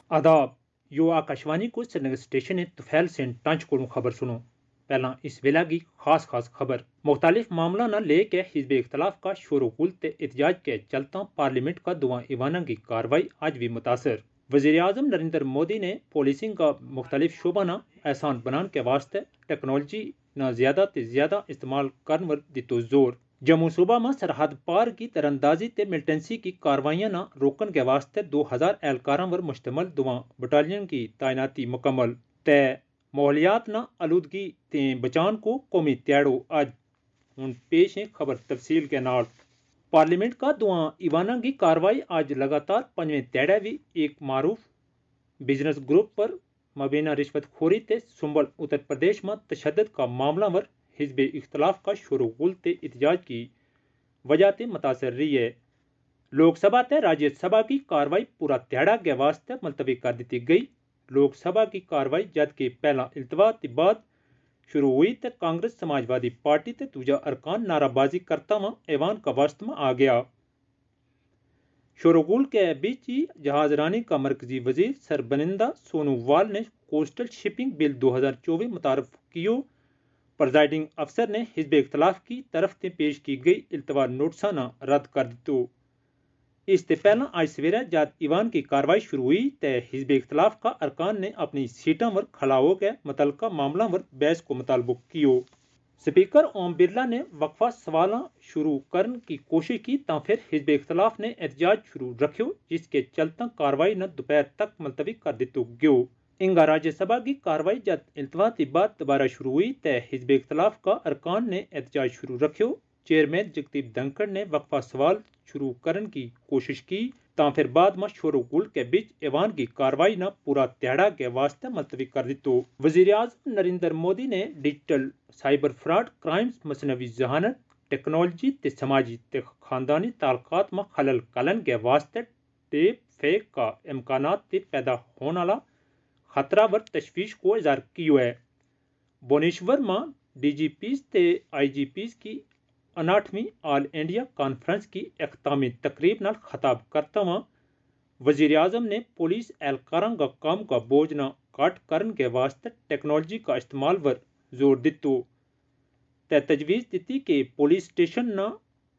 आदाब यो आकाशवाणी को श्रीनगर स्टेशन है तुफैल से टंच को खबर सुनो। पहला इस वेला की खास खबर मुख्तलिफ मामला न लेके हिजब इख्तलाफ का शोरगुल ते एहतजाज के चलता पार्लियामेंट का दुआ ईवाना की कार्रवाई आज भी मुतासर। वज़ीर आज़म नरेंद्र मोदी ने पॉलिसिंग का मुख्तलिफ शोबा न आसान बनाने के वास्ते टेक्नोलॉजी न ज़्यादा इस्तेमाल करने पर दितो जोर। जम्मू सूबा में सरहद पार की तरंदाजी ते मिलिटेंसी की कार्रवाइयां न रोकने के वास्ते 2000 एहलकारों पर मुश्तमल दुआ बटालियन की तैनाती मुकम्मल। तय माहौलियात न आलूदगी ते बचान को कौमी त्याड़ो आज हूँ पेश है खबर तफसील के नाल। पार्लियामेंट का दुआ ईवाना की कार्रवाई आज लगातार पंजवें त्याड़े भी एक मारूफ बिजनेस ग्रुप पर मबीना रिश्वतखोरी ते सुंबल उत्तर प्रदेश में तशद्दुद का मामला पर हिजब इख्तलाफ का शोरगुल ते एहतजाज की वजह से मुतासर रही है। लोकसभा ते राज्यसभा की कार्रवाई पूरा त्याड़ा के वास्ते मुलतवी कर दी गई। लोकसभा की कार्रवाई जद के पहला इल्तवा के बाद शुरू हुई तो कांग्रेस समाजवादी पार्टी ते दूजा अरकान नाराबाजी करता हुआ ऐवान का वस्त में आ गया। शोरगुल के बीच ही जहाजरानी का मरकजी वजीर सरबनिंदा सोनोवाल ने कोस्टल शिपिंग बिल 2024 मुतारफ कियो। प्रेजाइडिंग अफसर ने हिजब इख्तलाफ की तरफ से पेश की गई इल्तवा नोटिसाना रद्द कर दितो। इससे पहला आज सवेरे जब ईवान की कार्रवाई शुरू हुई तो हिजब इख्तलाफ का अरकान ने अपनी सीटों पर खड़ा होकर मुतलका मामला पर बहस को मुतालबुक कियो। स्पीकर ओम बिरला ने वक्फा सवाल शुरू करने की कोशिश की तो फिर हिजब इख्तलाफ ने एहतजाज शुरू रखियो, जिसके चलता कार्रवाई न दोपहर तक मुलतवी कर दितो गयो। इंगा राज्यसभा की कार्रवाई जब इल्तवा के बाद दोबारा शुरू हुई तो हिजब इख्तलाफ का अरकान ने एहतजाज शुरू रखियो। चेयरमैन जगदीप धनखड़ ने वक्फा सवाल शुरू करने की कोशिश की तो फिर बाद में शोरगुल के बीच ऐवान की कार्रवाई न पूरा त्याड़ा के वास्ते मुलतवी कर दितो। वज़ीर आज़म नरेंद्र मोदी ने डिजिटल साइबर फ्रॉड क्राइम्स मसनवी जहानत टेक्नोलॉजी ते समाजी ते खानदानी ताल्लुकात में खलल कलन के वास्ते टेप फेक का इम्कानात ते पैदा होने वाला खतरा पर तशवीश को इजहार कियो है। भुवनेश्वर में DGPs ते IGPs की 59वीं ऑल इंडिया कॉन्फ्रेंस की अख्तामी तकरीब नाल खताब करता हुआ वज़ीर आज़म ने पुलिस एहलकारों का काम का बोझ न काट करने के वास्ते टेक्नोलॉजी का इस्तेमाल पर जोर दितो ते तजवीज़ दी कि पुलिस स्टेशन न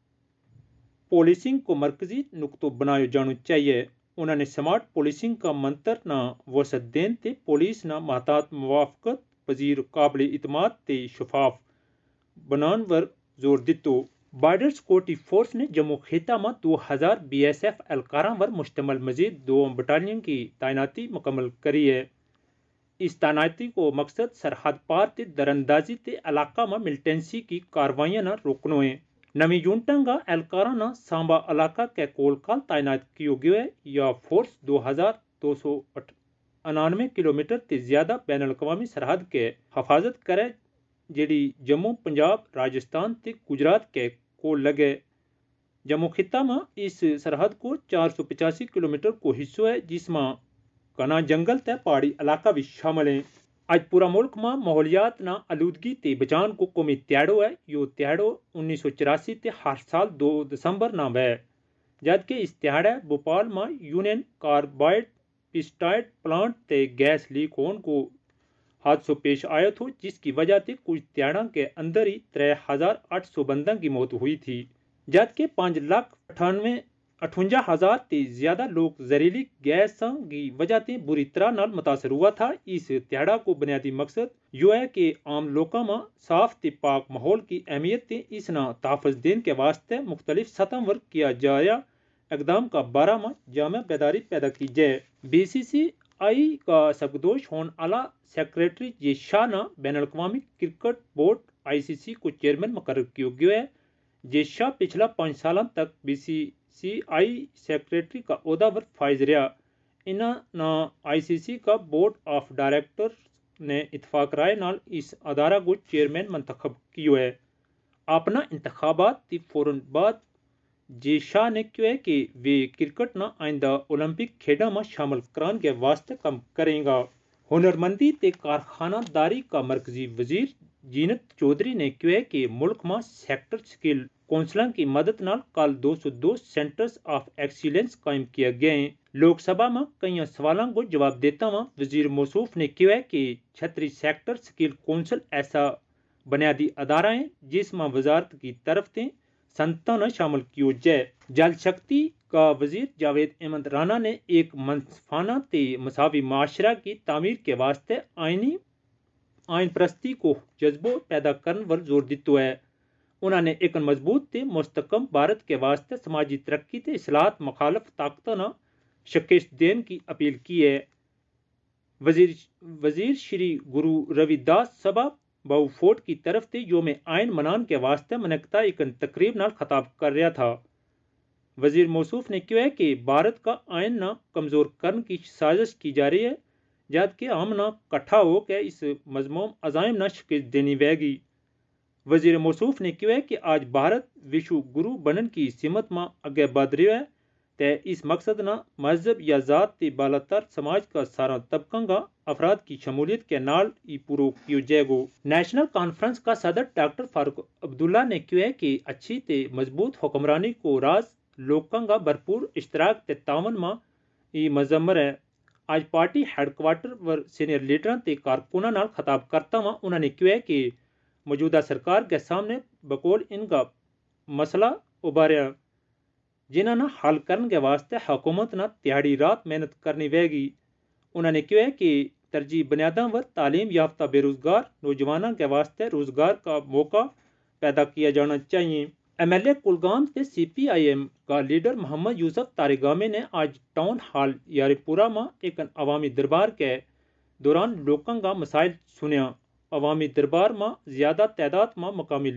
पोलिसिंग को मरकजी नुकतो बनाया जाना चाहिए। उन्होंने स्मार्ट पुलिसिंग का मंत्र न वसत देन ते पुलिस न महतात मुवाफकत पजीर काबिल इतमाद ते शफाफ बनान पर जोर दितो। बॉर्डर सिक्योरिटी फोर्स ने जम्मू खिता में 2000 BSF एहलकारों पर मुश्तमल मजीद 2 बटालियन की तैनाती मुकम्मल करी है। इस तैनाती को मकसद सरहद पार ते दरअंदाजी ते इलाका में मिलिटेंसी की कार्रवाइयां न रोकनो है। नवी यूनिटों का एहलकारों न सांबा इलाका के कोलकाल तैनात किया गया है। यह फोर्स 2299 किलोमीटर से ज्यादा बैन अवी सरहद के हफाजत करे, जेडी जम्मू पंजाब राजस्थान ते गुजरात के को लगे। जम्मू खिता में इस सरहद को 485 किलोमीटर को हिस्सों है, जिसमें घना जंगल ते पहाड़ी इलाका भी शामिल है। आज पूरा मुल्क में माहौलियात न आलूदगी ते बचान को कौमी त्याड़ो है। यो त्याड़ो 1984 ते हर साल 2 दिसंबर न है, जबकि इस त्याड़े भोपाल में यूनियन कार्बाइड पिस्टाइड प्लांट ते गैस लीक होने को हादसों पेश आया था, जिसकी वजह से कुछ त्याड़ा के अंदर ही 3800 बंदों की मौत हुई थी, जबकि 5,58,000 से ज्यादा लोग जहरीली गैस की वजह से बुरी तरह नाल मुतासर हुआ था। इस त्याड़ा को बुनियादी मकसद यो है कि आम लोगों में साफ ते पाक माहौल की अहमियत से इसना तहफ़्फ़ुज़ देने के वास्ते मुख्तलिफ सतहों पर किया जाया इकदाम का बारे में जामे बेदारी पैदा की जाए। BCCI का सबकदोश होने वाला सेक्रेटरी जे शाह ने बैन अवी क्रिकेट बोर्ड ICC को चेयरमैन मुकर्रर किया गया है। जे शाह पिछला 5 साल तक BCCI सेक्रेटरी का ओहदा पर फाइज रहा। इन्होंने ICC का बोर्ड ऑफ डायरेक्टर ने इतफाक राय नाल इस अदारा को चेयरमैन मंतखब किया है। अपना इंतखाबात के फौरन बाद जे शाह ने कहा है कि वे क्रिकेट न आइंदा ओलंपिक खेलों में शामिल कराने के वास्ते काम करेगा। हुनरमंदी ते कारखानादारी का मरकजी वजीर जीनत चौधरी ने कहा है कि मुल्क में सेक्टर स्किल कौंसलों की मदद नाल कल 202 सेंटर्स ऑफ एक्सीलेंस कायम किए गए हैं। لوک سبھا میں کئی سوالوں کو جواب دیتا ہوا وزیر موصوف نے کہا ہے کہ چھتری سیکٹر سکل کونسل ایسا بنیادی ادارہ ہے جس میں وزارت کی طرف سے سنتوں شامل کیو جائے۔ جل شکتی کا وزیر جاوید احمد رانا نے ایک منصفانہ تے مساوی معاشرہ کی تعمیر کے واسطے آئین پرستی کو جذبہ پیدا کرنے پر زور دیتا ہے۔ انہوں نے ایک مضبوط تے مستحکم بھارت کے واسطے سماجی ترقی تے اصلاحات مخالف طاقتوں نہ شکست دینے کی اپیل کی ہے۔ وزیر شری گرو روی داس سبھا باؤ فورٹ کی طرف سے یوم آئین منان کے واسطے منعقدہ ایک تقریب نال خطاب کر رہا تھا۔ وزیر موصوف نے کہا کہ بھارت کا آئین نہ کمزور کرنے کی سازش کی جا رہی ہے جبکہ ہم نہ کٹھا ہو کے اس مضموم عزائم نہ شکست دینی وے گی۔ وزیر موصوف نے کہا کہ آج بھارت وشو گرو بنن کی سمت میں اگے بڑھ رہا ہے تے اس مقصد نہ مذہب یا ذات تے بالا تر سماج کا سارا طبقوں کا افراد کی شمولیت کے نال ہی پورو کیو جائے گا۔ نیشنل کانفرنس کا صدر ڈاکٹر فاروق عبداللہ نے کہا کہ اچھی تے مضبوط حکمرانی کو راز لوگوں کا بھرپور اشتراک تے تعاون میں ہی مضمر ہے۔ آج پارٹی ہیڈ کوارٹر پر سینئر لیڈروں تے کارکنوں نال خطاب کرتا ہوا انہوں نے کہا کہ موجودہ سرکار کے سامنے بقول ان کا مسئلہ ابھاریا جنہوں نے حل کرنے کے واسطے حکومت نہ تہاڑی رات محنت کرنی وے گی۔ انہوں نے کہا کہ ترجیح بنیادوں پر تعلیم یافتہ بے روزگار نوجوانوں کے واسطے روزگار کا موقع پیدا کیا جانا چاہیے۔ ایم ایل اے کلگام سے سی پی آئی ایم کا لیڈر محمد یوسف تارگامی نے آج ٹاؤن ہال یارپورہ میں ایک عوامی دربار کے دوران لوگوں کا مسائل سنیا۔ عوامی دربار میں زیادہ تعداد میں مقامی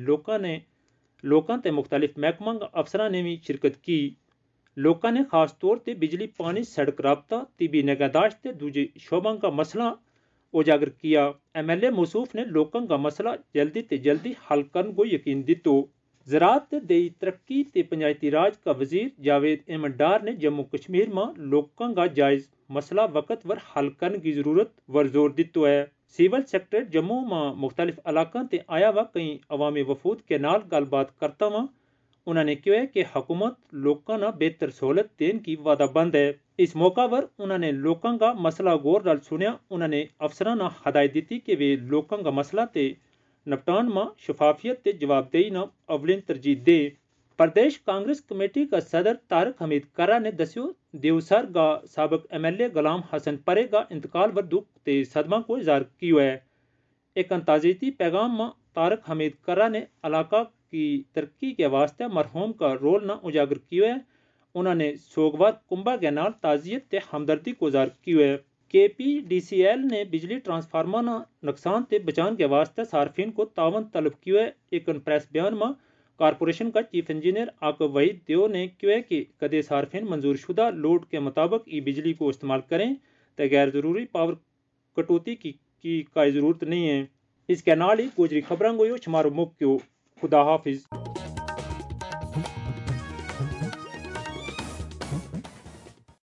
لوگوں تے مختلف محکموں کے افسران نے بھی شرکت کی۔ لوگوں نے خاص طور تے بجلی پانی سڑک رابطہ طبی نگہداشت تے دوسرے شعبوں کا مسئلہ اجاگر کیا۔ ایم ایل اے موصوف نے لوگوں کا مسئلہ جلدی تے جلدی حل کرنے کو یقین دیتا۔ زراعت تے دیہی ترقی تے پنچایتی راج کا وزیر جاوید احمد ڈار نے جموں کشمیر میں لوگوں کا جائز مسئلہ وقت پر حل کرنے کی ضرورت پر زور دیتا ہے۔ سول سیکرٹریٹ جموں میں مختلف علاقوں تے آیا ہوا کئی عوامی وفود کے نال گل بات کرتا ہوا انہوں نے کہا کہ حکومت لوگوں نے بہتر سہولت دینے کی وعدہ بند ہے۔ اس موقع پر انہوں نے لوگوں کا مسئلہ غور نال سنیا۔ انہوں نے افسران نے ہدایت دی کہ وہ لوگوں کا مسئلہ تے نپٹان میں شفافیت تے جواب دہی نہ اولین ترجیح دے۔ پردیش کانگریس کمیٹی کا صدر طارق حمید کرا نے دسیو دیوسر کا سابق M L A Ghulam Hassan پرے کا انتقال پر دکھ تے صدمہ کو اظہار کیا ہے۔ ایک تعزیتی پیغام میں طارق حمید کرا نے علاقہ کی ترقی کے واسطے مرحوم کا رول نہ اجاگر کیا ہے۔ انہوں نے سوگوار کنبہ کے نال تعزیت تے ہمدردی کو اظہار کیا ہے۔ کے پی ڈی سی ایل نے بجلی ٹرانسفارمر نہ نقصان تے بچان کے واسطے صارفین کو تعاون طلب کیا ہے۔ ایک پریس بیان میں کارپوریشن کا چیف انجینئر عاقب وحید دیو نے کہا کہ کدے صارفین منظور شدہ لوڈ کے مطابق ای بجلی کو استعمال کریں تو غیر ضروری پاور کٹوتی کی ضرورت نہیں ہے۔ اس کے نال ہی گوجری خبروں کو شمار مک خدا حافظ۔